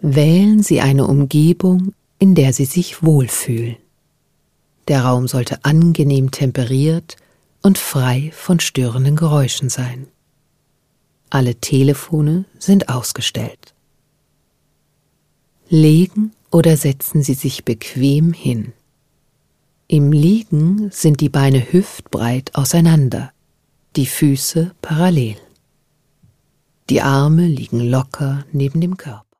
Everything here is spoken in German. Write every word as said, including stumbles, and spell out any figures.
Wählen Sie eine Umgebung, in der Sie sich wohlfühlen. Der Raum sollte angenehm temperiert und frei von störenden Geräuschen sein. Alle Telefone sind ausgestellt. Legen oder setzen Sie sich bequem hin. Im Liegen sind die Beine hüftbreit auseinander, die Füße parallel. Die Arme liegen locker neben dem Körper.